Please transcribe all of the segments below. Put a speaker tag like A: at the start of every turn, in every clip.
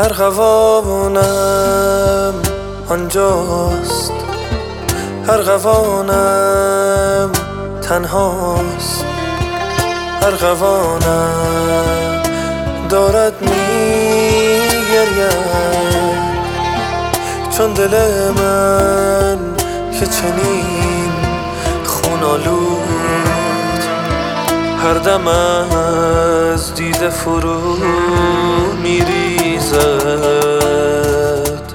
A: ارغوانم آنجاست، ارغوانم تنهاست، ارغوانم دارد میگرید، چون دل من که چنین خون آلود هر دم از دیده فرو میریزد.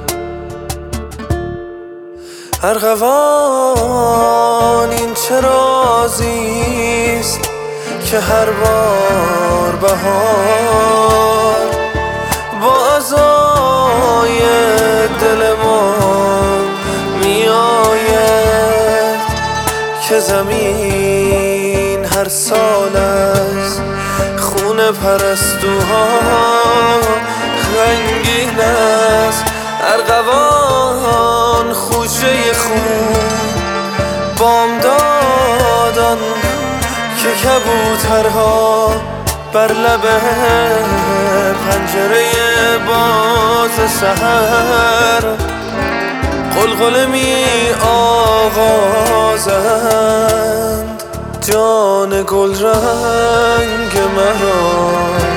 A: ارغوان این چه رازیست که هر بار بهار با عزای دل ما می آید، که زمین هر سال از خون پرستوها غمگین است. ارغوان خوشه خون بامدادان که کبوترها بر لب پنجره باز سحر غلغله می آغازند. جان گل رنگ مرا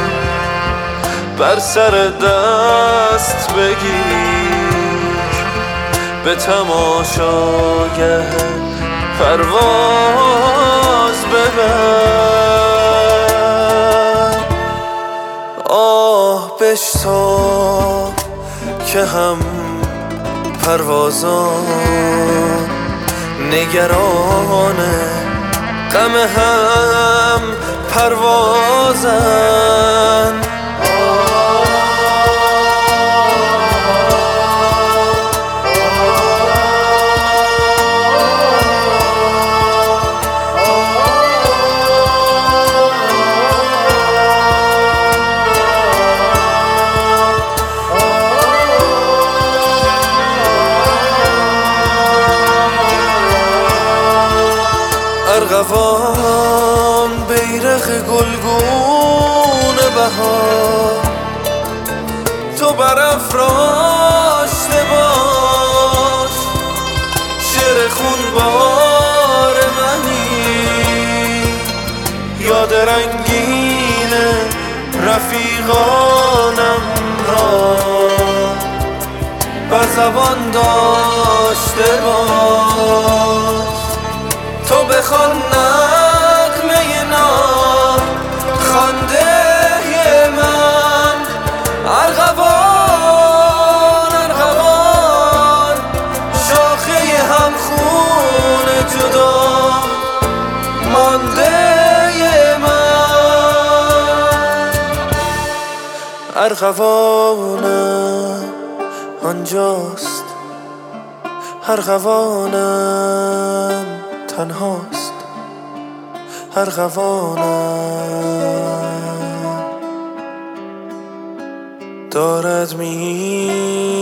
A: بر سر دست بگیر، به تماشاگه پرواز ببر. آه بشتاب که هم پروازان نگران غم هم پروازن. ارغوان بیرق گلگون بهار تو برافراشته باش، شعر خونبار منی، یاد رنگین رفیقانم را بر زبان داشته باش. تو بخوان نغمه نام خوانده من، ارغوان ارغوان شاخه هم خون جدا مانده من. ارغوانم آنجاست، ارغوانم تنهاست، ارغوانم دارد می